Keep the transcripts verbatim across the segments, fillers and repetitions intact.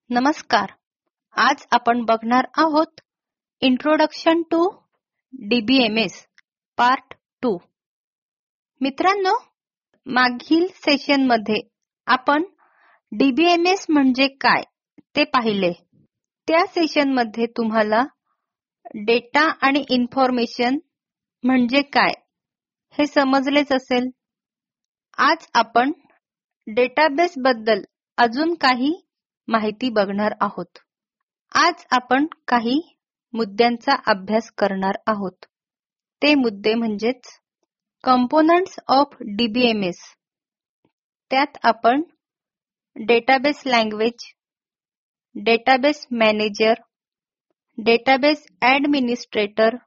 नमस्कार. आज आपण बघणार आहोत introduction to DBMS part two. मित्रांनो, मागील सेशनमध्ये आपण डीबीएमएस म्हणजे काय ते पाहिले. त्या सेशनमध्ये तुम्हाला डेटा आणि इन्फॉर्मेशन म्हणजे काय हे समजलेच असेल. आज आपण डेटाबेस बद्दल अजून काही माहिती बघणार आहोत. आज आपण काही मुद्द्यांचा अभ्यास करणार आहोत. ते मुद्दे म्हणजेच कंपोनंट्स ऑफ डीबीएमएस. त्यात आपण database language, database manager, database administrator,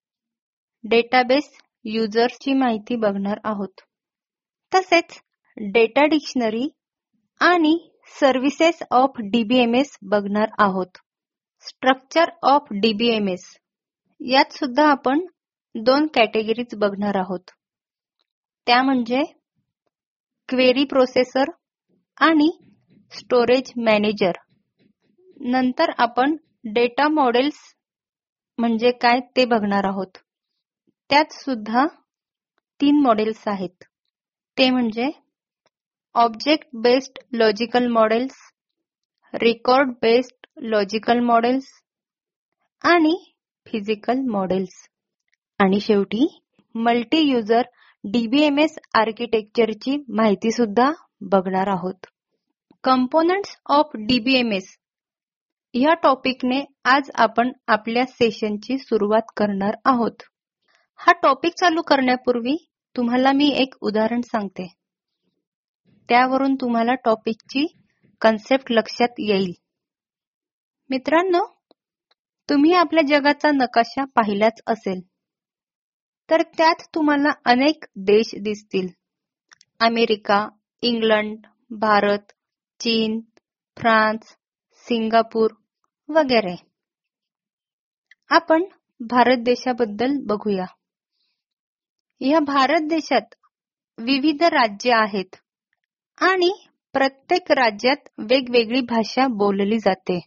database युजर्सची माहिती बघणार आहोत. तसेच डेटा डिक्शनरी आणि सर्व्हिसेस ऑफ डीबीएमएस बघणार आहोत. स्ट्रक्चर ऑफ डीबीएमएस यात सुद्धा आपण दोन कॅटेगरीज बघणार आहोत. त्या म्हणजे क्वेरी प्रोसेसर आणि स्टोरेज मॅनेजर. नंतर आपण डेटा मॉडेल्स म्हणजे काय ते बघणार आहोत. त्यात सुद्धा तीन मॉडेल्स आहेत. ते म्हणजे object based logical models, record based logical models आणि फिजिकल मॉडेल्स. आणि शेवटी मल्टी युजर डीबीएमएस आर्किटेक्चरची माहिती सुद्धा बघणार आहोत. कंपोनंट्स ऑफ डीबीएमएस या टॉपिकने आज आपण आपल्या सेशनची सुरुवात करणार आहोत. हा टॉपिक चालू करण्यापूर्वी तुम्हाला मी एक उदाहरण सांगते. त्यावरून तुम्हाला टॉपिकची कन्सेप्ट लक्षात येईल. मित्रांनो, तुम्ही आपल्या जगाचा नकाशा पाहिलाच असेल. तर त्यात तुम्हाला अनेक देश दिसतील. अमेरिका, इंग्लंड, भारत, चीन, फ्रान्स, सिंगापूर वगैरे. आपण भारत देशाबद्दल बघूया. या भारत देशात विविध राज्य आहेत आणि प्रत्येक राज्यात वेगवेगळी भाषा बोलली जाते.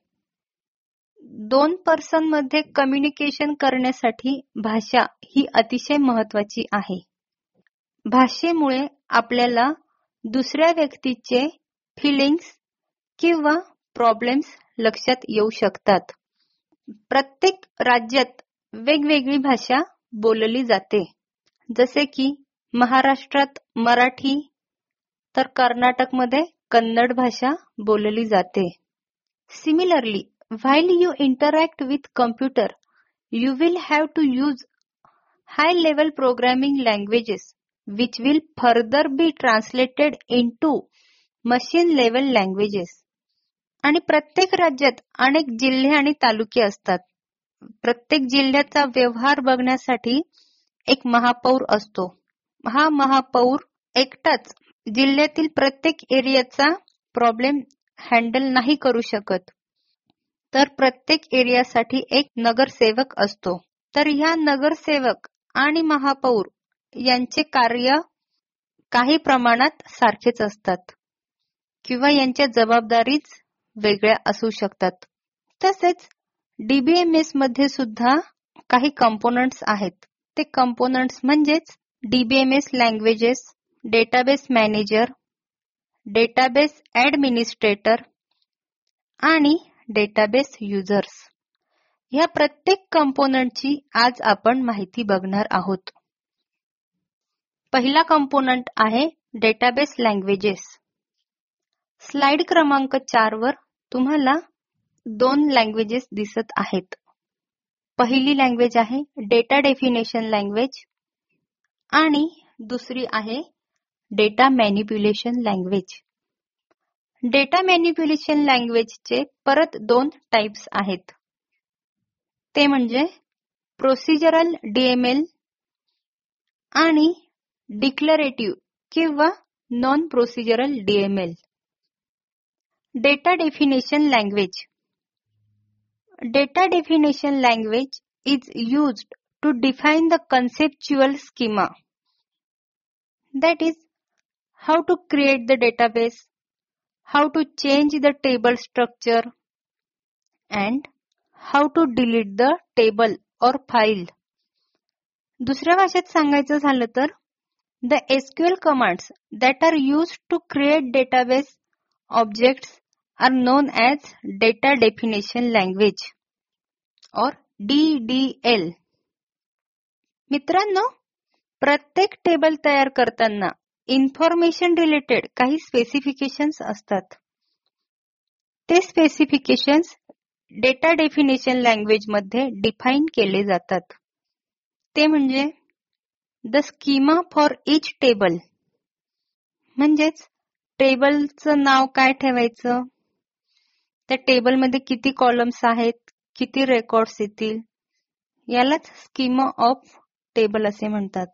दोन पर्सन मध्ये कम्युनिकेशन करण्यासाठी भाषा ही अतिशय महत्वाची आहे. भाषेमुळे आपल्याला दुसऱ्या व्यक्तीचे फिलिंग्स किंवा प्रॉब्लेम्स लक्षात येऊ शकतात. प्रत्येक राज्यात वेगवेगळी भाषा बोलली जाते. जसे की महाराष्ट्रात मराठी तर कर्नाटकमध्ये कन्नड भाषा बोलली जाते. Similarly, while you interact with computer, you will have to use high-level programming languages, which will further be translated into machine-level languages. आणि प्रत्येक राज्यात अनेक जिल्हे आणि तालुके असतात. प्रत्येक जिल्ह्याचा व्यवहार बघण्यासाठी एक महापौर असतो. हा महापौर एकटाच जिल्ह्यातील प्रत्येक एरियाचा प्रॉब्लेम हँडल नाही करू शकत. तर प्रत्येक एरियासाठी एक नगरसेवक असतो. तर ह्या नगरसेवक आणि महापौर यांचे कार्य काही प्रमाणात सारखेच असतात किंवा यांच्या जबाबदारीच वेगळ्या असू शकतात. तसेच डीबीएमएस मध्ये सुद्धा काही कंपोनंट्स आहेत. ते कंपोनंट्स म्हणजेच DBMS languages, database manager, database administrator आणि डेटाबेस युजर्स. ह्या प्रत्येक कंपोनंटची आज आपण माहिती बघणार आहोत. पहिला कंपोनंट आहे डेटाबेस लँग्वेजेस. स्लाइड क्रमांक चार वर तुम्हाला दोन लँग्वेजेस दिसत आहेत. पहिली लँग्वेज आहे डेटा डेफिनेशन लँग्वेज आणि दुसरी आहे data manipulation language. Data manipulation लँग्वेजचे परत दोन टाइप्स आहेत. ते म्हणजे प्रोसिजरल डीएमएल आणि डिक्लरेटिव्ह किंवा non procedural DML. Data definition language. Data definition language is used to define the conceptual schema. That is, how to create the database, how to change the table structure, and how to delete the table or file. दुसऱ्या भाषेत सांगायचं झालं तर the S Q L commands that are used to create database objects are known as data definition language or D D L. मित्रांनो, प्रत्येक table तयार करताना information related काही स्पेसिफिकेशन्स असतात. ते स्पेसिफिकेशन्स डेटा डेफिनेशन लँग्वेज मध्ये डिफाईन केले जातात. ते म्हणजे the schema for each table, म्हणजेच टेबलचं नाव काय ठेवायचं, त्या टेबलमध्ये किती कॉलम्स आहेत, किती रेकॉर्ड्स येतील, यालाच स्कीमा ऑफ टेबल असे म्हणतात.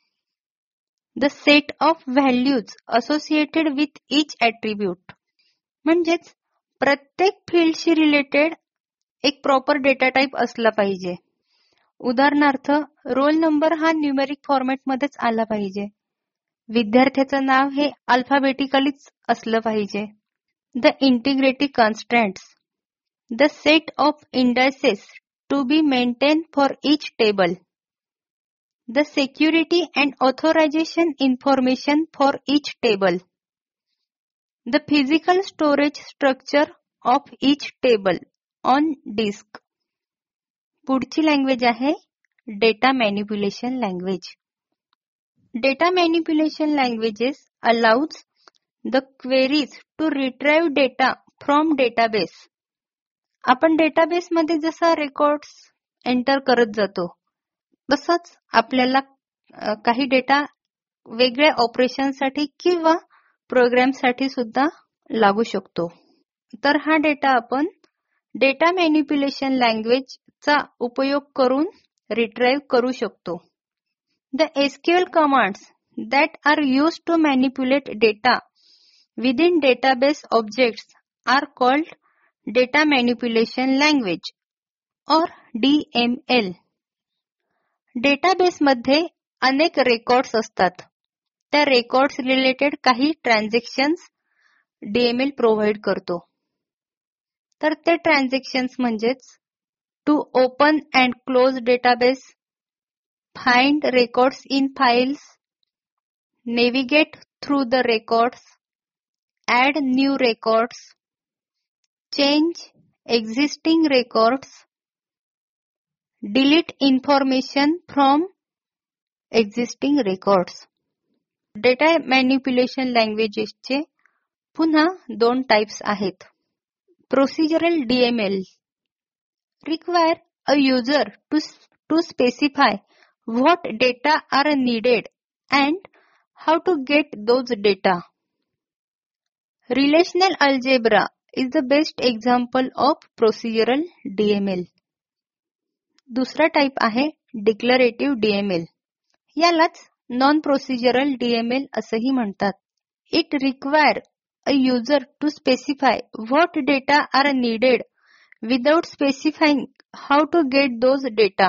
The set of values associated with each attribute, म्हणजेच प्रत्येक फील्डशी रिलेटेड एक प्रॉपर डेटा टाईप असला पाहिजे. उदाहरणार्थ रोल नंबर हा न्यूमेरिक फॉर्मॅटमध्येच आला पाहिजे. विद्यार्थ्याचं नाव हे अल्फाबेटिकलीच असलं पाहिजे. The integrity constants, the set of indices to be maintain for each table, the security and authorisation information for each table, the physical storage structure of each table on disk. पुढची लँग्वेज आहे data manipulation language. Data manipulation languages allows the queries to retrieve data from database. आपण डेटाबेसमध्ये जसा records enter करत जातो तसंच आपल्याला काही डेटा वेगळ्या ऑपरेशनसाठी किंवा प्रोग्रामसाठी सुद्धा लागू शकतो. तर हा डेटा आपण डेटा मॅनिप्युलेशन लँग्वेजचा उपयोग करून रिट्राइव्ह करू शकतो. The SQL commands that are used to manipulate data within database objects are called data manipulation language or D M L. Database मध्ये अनेक रेकॉर्ड्स असतात. त्या रेकॉर्ड्स रिलेटेड काही transactions D M L provide करतो. तर ते ट्रान्झॅक्शन्स म्हणजेच to open and close database, find records in files, navigate through the records, add new records, change existing records, delete information from existing records. डेटा manipulation लँग्वेजेसचे पुन्हा दोन types आहेत. Procedural D M L require a user to to specify what data are needed and how to get those data. Relational algebra is the best example of procedural D M L. दुसरा type आहे declarative D M L. यालाच non procedural D M L असंही म्हणतात. It require a user to specify what data are needed without specifying how to get those data.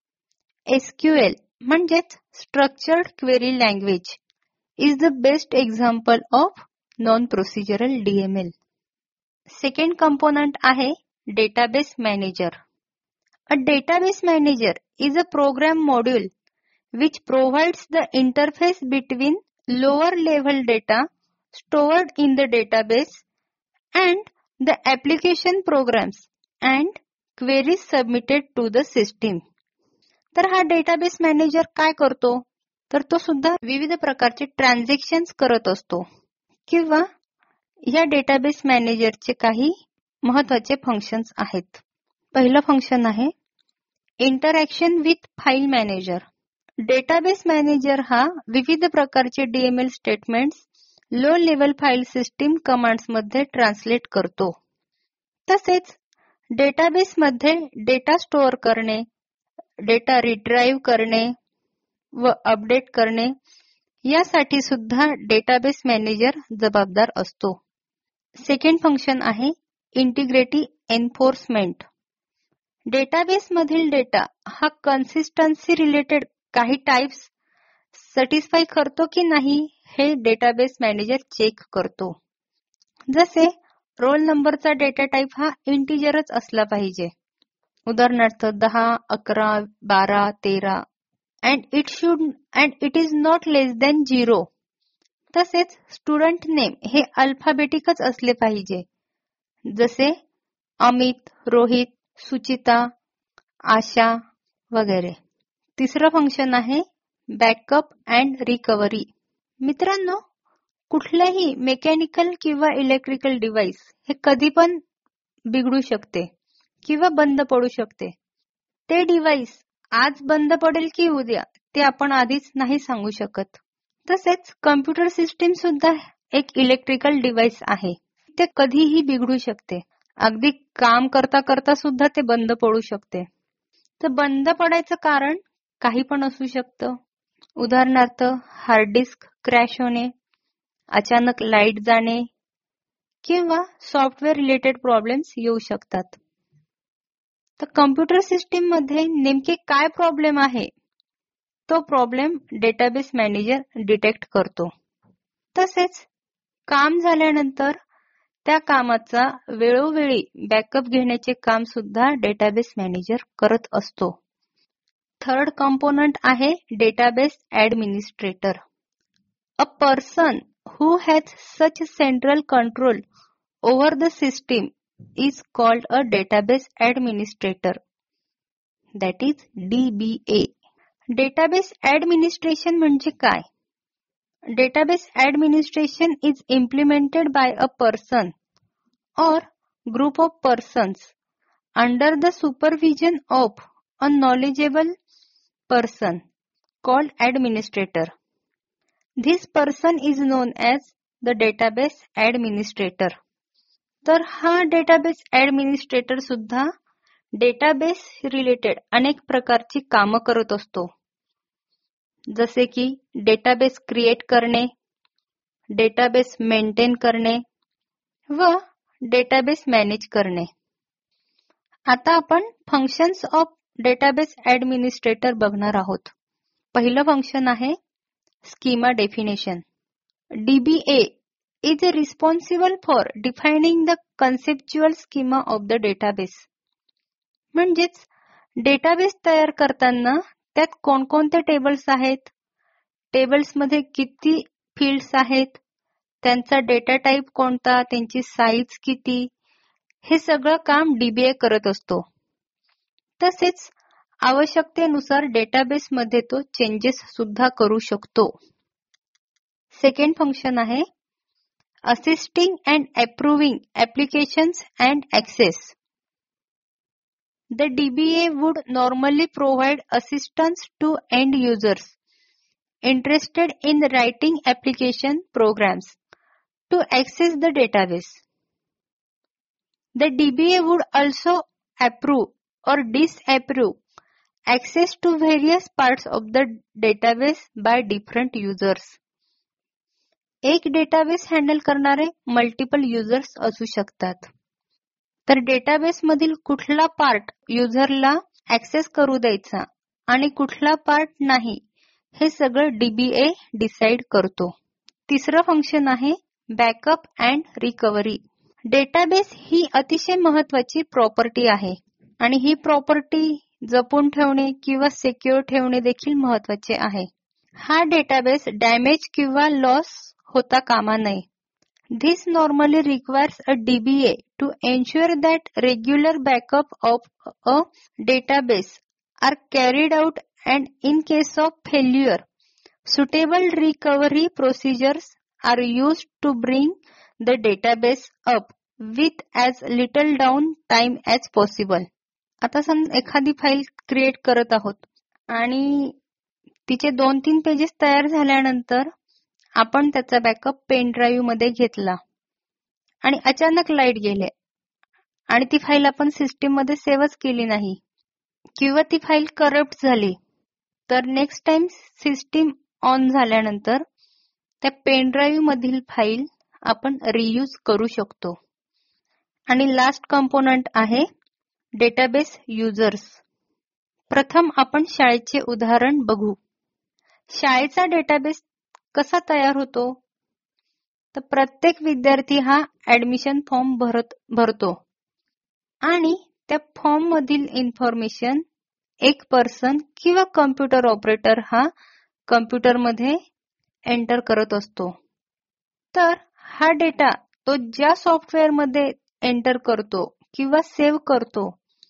S Q L म्हणजेच Structured Query Language is the best example of non-procedural D M L. Second component आहे database manager. A database manager is a program module which provides the interface between lower level data stored in the database and the application programs and queries submitted to the system. तर हा database manager काय करतो? तर तो सुद्धा विविध प्रकारचे transactions करत असतो किंवा या डेटाबेस मॅनेजरचे काही महत्वाचे फंक्शन्स आहेत. पहिलं फंक्शन आहे interaction with file manager. Database manager हा विविध प्रकारचे D M L statements low level file system commands मध्ये ट्रान्सलेट करतो. तसेच डेटाबेस मध्ये डेटा स्टोअर करणे, डेटा रिट्राइव्ह करणे व अपडेट करणे यासाठी सुद्धा डेटाबेस मॅनेजर जबाबदार असतो. सेकंड फंक्शन आहे इंटिग्रिटी एन्फोर्समेंट. डेटाबेस मधील डेटा हा कन्सिस्टन्सी रिलेटेड काही टाइप्स सॅटिस्फाय करतो की नाही हे डेटाबेस मॅनेजर चेक करतो. जसे रोल नंबरचा डेटा टाईप हा इंटिजरच असला पाहिजे. उदाहरणार्थ दहा, अकरा, बारा, तेरा and it should and it is not less than zero. तसेच स्टुडंट नेम हे अल्फाबेटिकच असले पाहिजे, जसे अमित, रोहित, सुचिता, आशा वगैरे. तिसरं फंक्शन आहे बॅकअप अँड रिकव्हरी. मित्रांनो, कुठल्याही मेकॅनिकल किंवा इलेक्ट्रिकल डिव्हाइस हे कधी पण बिघडू शकते किंवा बंद पडू शकते. ते डिव्हाइस आज बंद पडेल की उद्या ते आपण आधीच नाही सांगू शकत. तसेच कम्प्युटर सिस्टीम सुद्धा एक इलेक्ट्रिकल डिव्हाइस आहे. ते कधीही बिघडू शकते. अगदी काम करता करता सुद्धा ते बंद पडू शकते. तर बंद पडायचं कारण काही पण असू शकतं. उदाहरणार्थ हार्ड डिस्क क्रॅश होणे, अचानक लाईट जाणे किंवा सॉफ्टवेअर रिलेटेड प्रॉब्लेम्स येऊ शकतात. तर कम्प्युटर सिस्टीम मध्ये नेमके काय प्रॉब्लेम आहे तो प्रॉब्लेम डेटाबेस मॅनेजर डिटेक्ट करतो. तसेच काम झाल्यानंतर त्या कामाचा वेळोवेळी बॅकअप घेण्याचे काम सुद्धा डेटाबेस मॅनेजर करत असतो. थर्ड कंपोनंट आहे database administrator. A person who has such central control over the system is called a database administrator, that is D B A. Database administration म्हणजे काय? Database administration is implemented by a person or group of persons under the supervision of a knowledgeable person called administrator. This person is known as the database administrator. तर हा database administrator सुद्धा database related अनेक प्रकारची कामं करत असतो. जसे की डेटाबेस क्रिएट करणे, डेटाबेस मेंटेन करणे व डेटाबेस मॅनेज करणे. आता आपण फंक्शन्स ऑफ डेटाबेस ऍडमिनिस्ट्रेटर बघणार आहोत. पहिलं फंक्शन आहे schema definition. D B A is responsible for defining the conceptual schema of the database. म्हणजेच डेटाबेस तयार करताना त्यात कोणकोणते टेबल्स आहेत, टेबल्समध्ये किती फील्ड्स आहेत, त्यांचा डेटा टाईप कोणता, त्यांची साईज किती, हे सगळं काम डीबीए करत असतो. तसेच आवश्यकतेनुसार डेटाबेसमध्ये तो चेंजेस सुद्धा करू शकतो. सेकंड फंक्शन आहे assisting and approving applications and access. The DBA would normally provide assistance to end users interested in writing application programs to access the database. The D B A would also approve or disapprove access to various parts of the database by different users. एक database handle करणारे multiple users असू शकतात. तर database मधील कुठला part युजरला access करू द्यायचा आणि कुठला पार्ट नाही हे सगळं डीबीए डिसाइड करतो. तिसरं फंक्शन आहे बॅकअप अँड रिकव्हरी. डेटाबेस ही अतिशय महत्वाची प्रॉपर्टी आहे आणि ही प्रॉपर्टी जपून ठेवणे किंवा सिक्युअर ठेवणे देखील महत्वाचे आहे. हा डेटाबेस डॅमेज किंवा लॉस होता कामा नये. This normally requires a D B A to ensure that regular backup of a database are carried out and in case of failure, suitable recovery procedures are used to bring the database up with as little downtime as possible. आता समजा एखादी file create करत आहोत आणि तिचे दोन तीन pages तयार झाल्यानंतर आपण त्याचा बॅकअप पेन ड्राईव्ह मध्ये घेतला आणि अचानक लाईट गेले आणि ती फाईल आपण सिस्टीम मध्ये सेव्हच केली नाही किंवा ती फाईल करप्ट झाली, तर नेक्स्ट टाइम सिस्टीम ऑन झाल्यानंतर त्या पेन ड्राईव्ह मधील फाईल आपण रियूज करू शकतो. आणि लास्ट कंपोनंट आहे डेटाबेस युजर्स. प्रथम आपण शाळेचे उदाहरण बघू. शाळेचा डेटाबेस कसा तयार होतो? तर प्रत्येक विद्यार्थी हा ऍडमिशन फॉर्म भरत भरतो आणि त्या फॉर्म मधील इन्फॉर्मेशन एक पर्सन किंवा कम्प्युटर ऑपरेटर हा कम्प्युटर मध्ये एंटर करत असतो. तर हा डेटा तो ज्या सॉफ्टवेअर मध्ये एंटर करतो किंवा सेव्ह करतो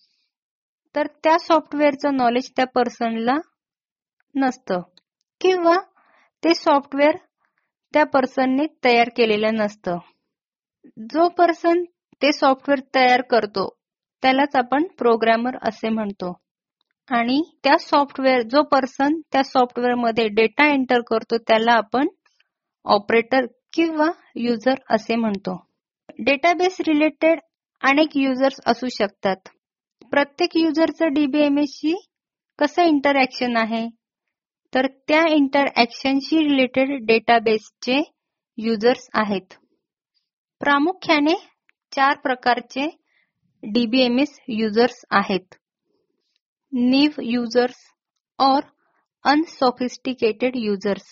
तर त्या सॉफ्टवेअरचं नॉलेज त्या पर्सनला नसतं किंवा ते सॉफ्टवेअर त्या पर्सनने तयार केलेलं नसतं. जो पर्सन ते सॉफ्टवेअर तयार करतो त्यालाच आपण प्रोग्रामर असे म्हणतो आणि त्या सॉफ्टवेअर जो पर्सन त्या सॉफ्टवेअर मध्ये डेटा एंटर करतो त्याला आपण ऑपरेटर किंवा युजर असे म्हणतो. डेटाबेस रिलेटेड अनेक युजर्स असू शकतात. प्रत्येक युजरचं डीबीएमएस शी कसं इंटरॅक्शन आहे तर त्या इंटरॅक्शनशी रिलेटेड डेटाबेसचे युजर्स आहेत. प्रामुख्याने चार प्रकारचे डीबीएमएस युजर्स आहेत. Naive users or unsophisticated users.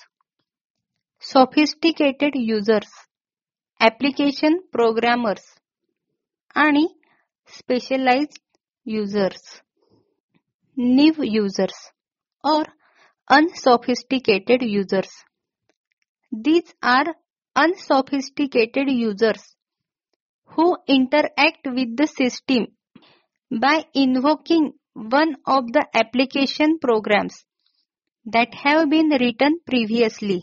Sophisticated users, application programmers आणि specialised users. Naive users or unsophisticated users. These are unsophisticated users who interact with the system by invoking one of the application programs that have been written previously.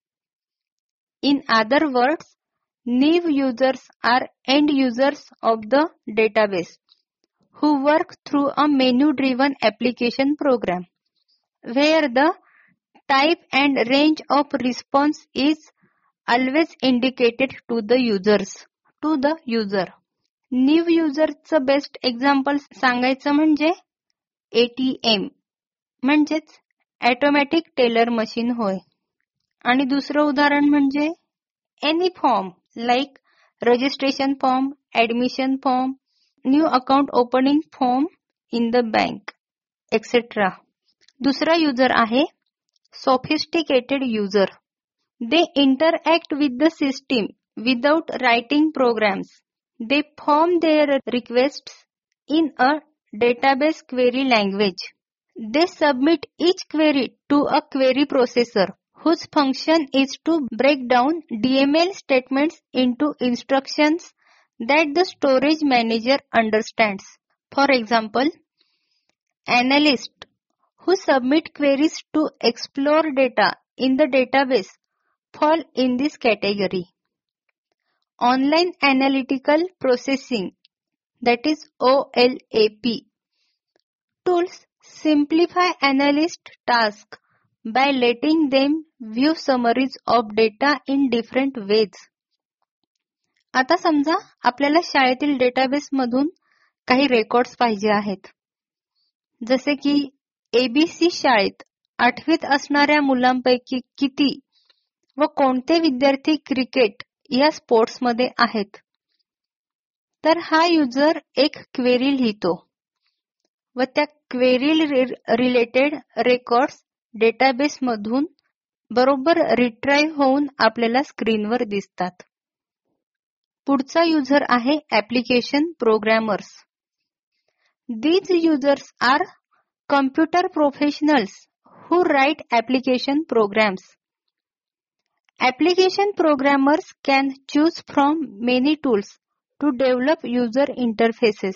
In other words, new users are end users of the database who work through a menu-driven application program, where the type and range of response is always indicated to the users to the user. New userचं best example सांगायचं म्हणजे ATM म्हणजेच automatic teller machine होय. आणि दुसरं उदाहरण म्हणजे any form like registration form, admission form, new account opening form in the bank etcetera. दुसरा युजर आहे sophisticated user. They interact with the system without writing programs. They form their requests in a database query language. They submit each query to a query processor whose function is to break down D M L statements into instructions that the storage manager understands. For example, analysts who submit queries to explore data in the database fall in this category. Online Analytical Processing, that is O L A P, tools simplify analyst tasks by letting them view summaries of data in different ways. आता समजा आपल्याला शाळेतील database मधून काही records पाहिजे आहेत. जसे की एबीसी शाळेत आठवीत असणाऱ्या मुलांपैकी किती व कोणते विद्यार्थी क्रिकेट या स्पोर्ट्स मध्ये आहेत. तर हा युजर एक क्वेरी लिहितो व त्या क्वेरी रिलेटेड रेकॉर्ड्स डेटाबेस मधून बरोबर रिट्राईव्ह होऊन आपल्याला स्क्रीनवर दिसतात. पुढचा युजर आहे application programmers. These users are computer professionals who write application programs. Application programmers can choose from many tools to develop user interfaces.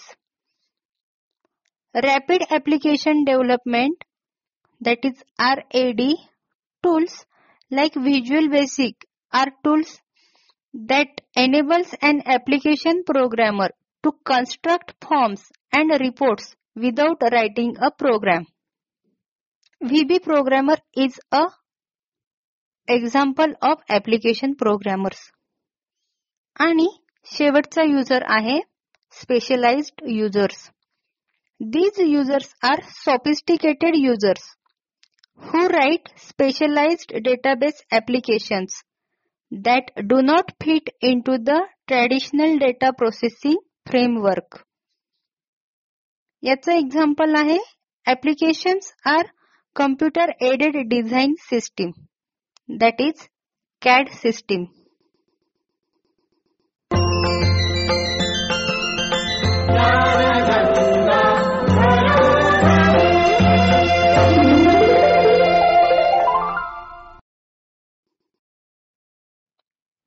Rapid application development, that is R A D, tools like Visual Basic are tools that enables an application programmer to construct forms and reports without writing a program. V B programmer is a example of application programmers. आणि शेवटचा user आहे specialized users. These users are sophisticated users who write specialized database applications that do not fit into the traditional data processing framework. याचं example आहे applications are computer aided design system, that is CAD system.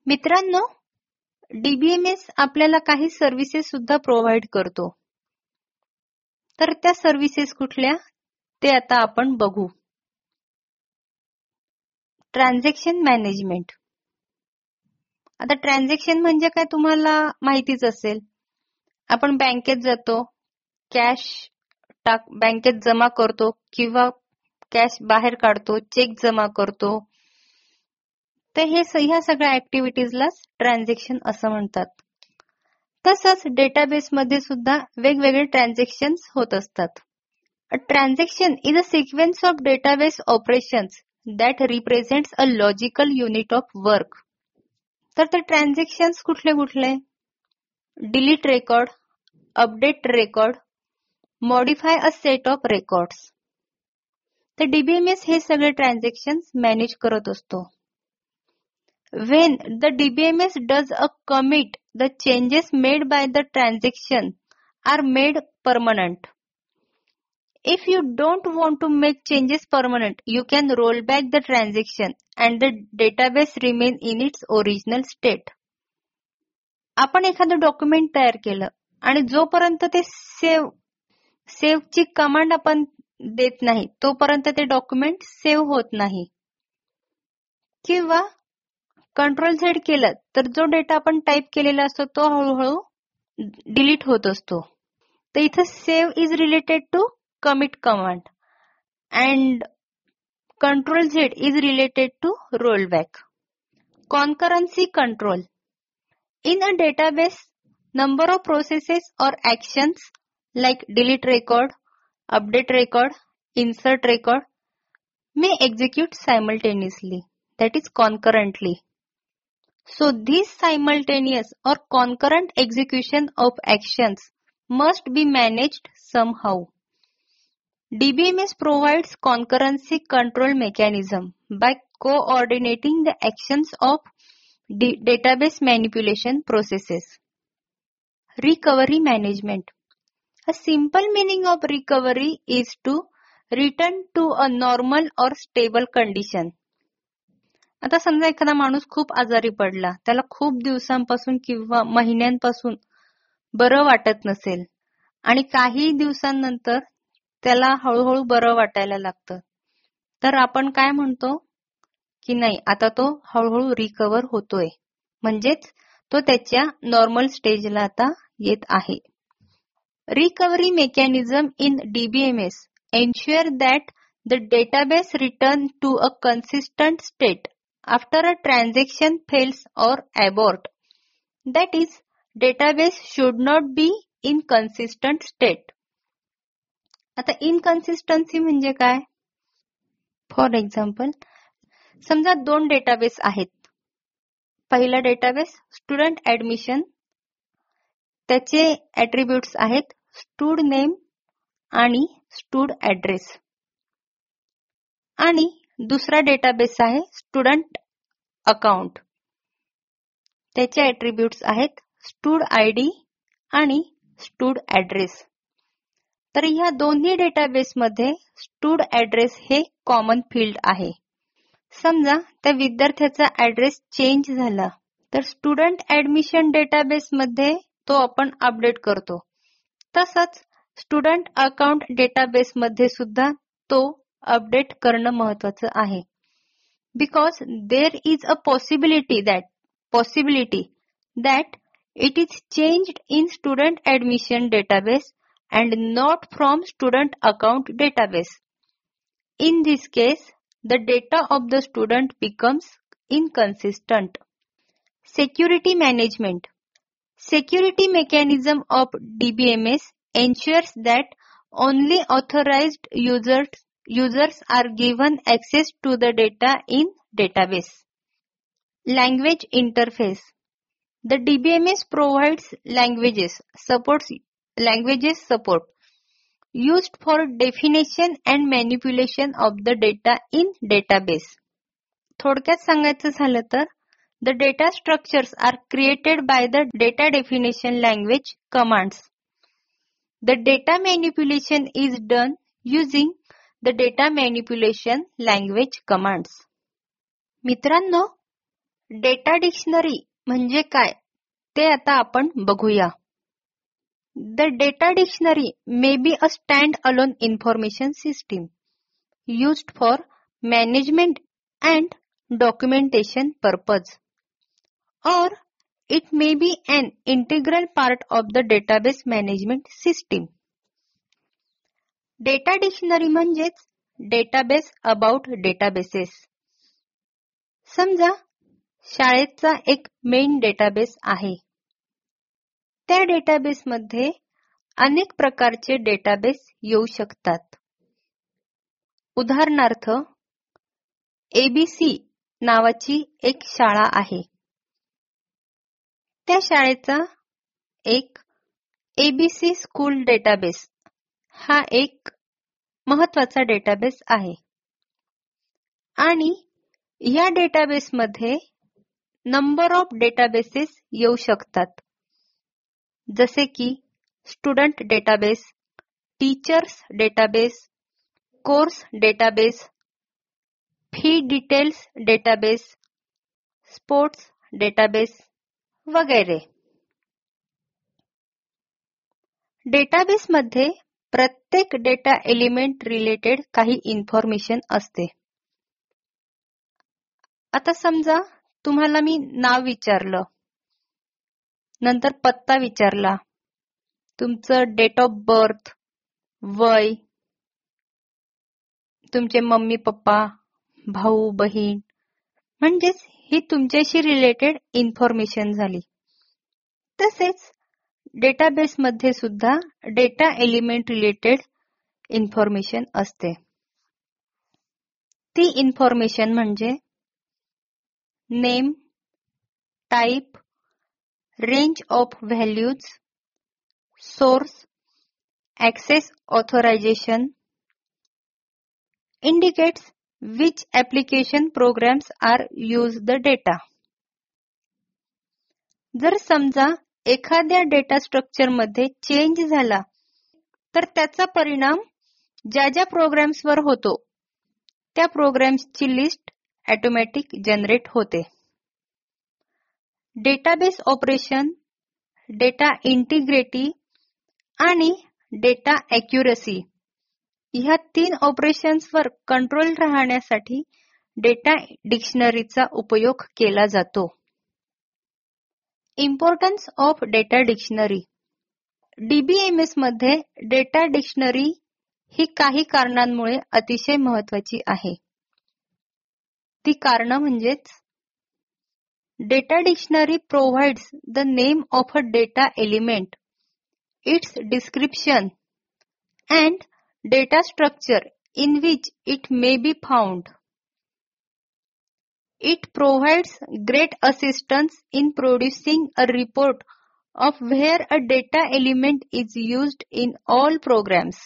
मित्रांनो, DBMS आपल्याला काही services सुद्धा provide करतो. तर त्या services कुठल्या ते आता आपण बघू. Transaction management. आता ट्रान्झॅक्शन म्हणजे काय तुम्हाला माहितीच असेल. आपण बँकेत जातो, कॅश टाक बँकेत जमा करतो किंवा कॅश बाहेर काढतो, चेक जमा करतो. तर हे ह्या सगळ्या ऍक्टिव्हिटीजलाच ट्रान्झॅक्शन असं म्हणतात. तसंच डेटाबेसमध्ये सुद्धा वेगवेगळे ट्रान्झॅक्शन्स होत असतात. A transaction is a sequence of database operations that represents a logical unit of work. तर ते ट्रान्झॅक्शन्स कुठले कुठले? Delete record, update record, modify a set of records. तर डीबीएमएस हे सगळे ट्रान्झॅक्शन्स मॅनेज करत असतो. When the D B M S does a commit, the changes made by the transaction are made permanent. If you don't want to make changes permanent, you can roll back the transaction and the database remain in its original state. आपण एखादं document तयार केलं आणि जोपर्यंत ते save सेव्हची command आपण देत नाही तोपर्यंत ते डॉक्युमेंट सेव्ह होत नाही. किंवा कंट्रोल झेड केलं तर जो डेटा आपण टाईप केलेला असतो तो हळूहळू डिलीट होत असतो. तर इथं save is related to commit command and control Z is related to rollback. Concurrency control. In a database, number of processes or actions like delete record, update record, insert record may execute simultaneously, that is concurrently. So this simultaneous or concurrent execution of actions must be managed somehow. D B M S provides concurrency control mechanism by coordinating the actions of d- database manipulation processes. Recovery management. A simple meaning of recovery is to return to a normal or stable condition. आता समजा एखादा माणूस खूप आजारी पडला, त्याला खूप दिवसांपासून किंवा महिन्यांपासून बरं वाटत नसेल आणि काही दिवसांनंतर त्याला हळूहळू बरं वाटायला लागतं. तर आपण काय म्हणतो की नाही आता तो हळूहळू रिकव्हर होतोय, म्हणजेच तो त्याच्या नॉर्मल स्टेजला आता येत आहे. Recovery mechanism in DBMS ensure that the database return to a consistent state after a transaction fails or abort. That is database should not be in consistent state. आता इनकन्सिस्टन्सी म्हणजे काय? फॉर एक्झाम्पल, समजा दोन database आहेत. पहिला database student admission, त्याचे attributes आहेत stud name आणि स्टूड ऍड्रेस. आणि दुसरा डेटाबेस आहे स्टुडंट अकाउंट, त्याचे ऍट्रिब्यूट्स आहेत स्टूड आयडी आणि स्टूड ऍड्रेस. तर ह्या दोन्ही डेटाबेसमध्ये स्टूड ऍड्रेस हे कॉमन फील्ड आहे. समजा त्या विद्यार्थ्याचा ऍड्रेस चेंज झाला तर स्टुडंट ऍडमिशन डेटाबेसमध्ये तो आपण अपडेट करतो. तसंच स्टुडंट अकाउंट डेटाबेसमध्ये सुद्धा तो अपडेट करणं महत्वाचं आहे. Because there is a possibility that possibility that it is changed in student admission database and not from student account database. In this case, the data of the student becomes inconsistent. Security management. Security mechanism of D B M S ensures that only authorized users, users are given access to the data in database. Language interface. The D B M S provides languages, supports languages support used for definition and manipulation of the data in database. थोडक्यात सांगायचं झालं तर the data structures are created by the data definition language commands. The data manipulation is done using the data manipulation language commands. मित्रांनो, data dictionary म्हणजे काय ते आता आपण बघूया. The data dictionary may be a stand alone information system used for management and documentation purpose, or it may be an integral part of the database management system. Data dictionary म्हणजेच database about databases. समजा शाळेचा एक main database आहे. त्या डेटाबेसमध्ये अनेक प्रकारचे database येऊ शकतात. उदाहरणार्थ एबीसी नावाची एक शाळा आहे. त्या शाळेचा एक एबीसी स्कूल डेटाबेस हा एक महत्वाचा डेटाबेस आहे. आणि या डेटाबेसमध्ये नंबर ऑफ डेटाबेसेस येऊ शकतात, जसे की student database, teachers database, course database, fee details database, sports database वगैरे. डेटाबेसमध्ये प्रत्येक डेटा एलिमेंट रिलेटेड काही इन्फॉर्मेशन असते. आता समजा तुम्हाला मी नाव विचारलं, नंतर पत्ता विचारला, तुमचं डेट ऑफ बर्थ, वय, तुमचे मम्मी पप्पा, भाऊ बहीण, म्हणजेच ही तुमच्याशी रिलेटेड इन्फॉर्मेशन झाली. तसेच डेटाबेसमध्ये सुद्धा डेटा एलिमेंट रिलेटेड इन्फॉर्मेशन असते. ती इन्फॉर्मेशन म्हणजे name, type, range of values, source, access authorisation, indicates which application programs are use the data. जर समजा एखाद्या डेटा स्ट्रक्चर मध्ये चेंज झाला तर त्याचा परिणाम ज्या ज्या प्रोग्राम्सवर होतो त्या प्रोग्राम्सची लिस्ट ऑटोमॅटिक जनरेट होते. डेटाबेस ऑपरेशन, डेटा इंटिग्रिटी आणि डेटा ॲक्युरसी ह्या तीन ऑपरेशन्सवर कंट्रोल राहण्यासाठी डेटा डिक्शनरीचा उपयोग केला जातो. Importance of data dictionary. DBMS मध्ये डेटा डिक्शनरी ही काही कारणांमुळे अतिशय महत्वाची आहे. ती कारण म्हणजेच data dictionary provides the name of a data element, its description and data structure in which it may be found. It provides great assistance in producing a report of where a data element is used in all programs.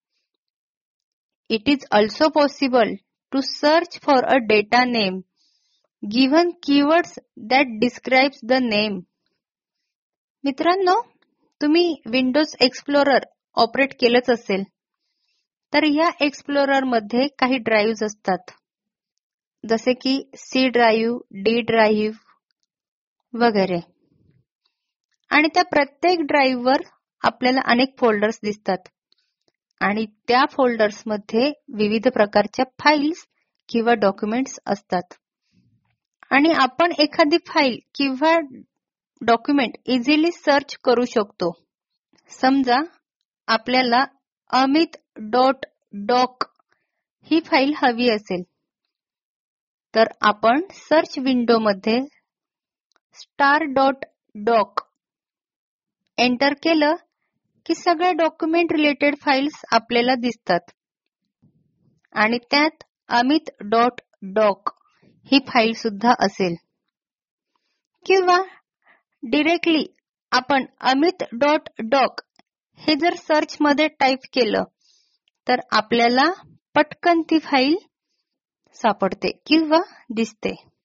It is also possible to search for a data name given keywords that describes the name. मित्रांनो, तुम्ही Windows explorer operate केलंच असेल, तर या explorer मध्ये काही drive असतात, जसे की सी ड्राईव्ह, डी ड्राईव्ह वगैरे. आणि त्या प्रत्येक ड्राईव्हवर आपल्याला अनेक फोल्डर्स दिसतात आणि त्या फोल्डर्स मध्ये विविध प्रकारच्या फाईल्स किंवा डॉक्युमेंट्स असतात. आणि आपण एखादी फाईल किंवा डॉक्युमेंट इझिली सर्च करू शकतो. समजा आपल्याला अमित डॉट डॉक ही फाईल हवी असेल, तर आपण सर्च विंडोमध्ये स्टार डॉट डॉक एंटर केलं की सगळ्या डॉक्युमेंट रिलेटेड फाईल्स आपल्याला दिसतात आणि त्यात अमित डॉट डॉक ही फाईल सुद्धा असेल. किंवा डिरेक्टली आपण अमित डॉट डॉक हे जर सर्च मध्ये टाईप केलं तर आपल्याला पटकन ती फाईल सापडते किंवा दिसते.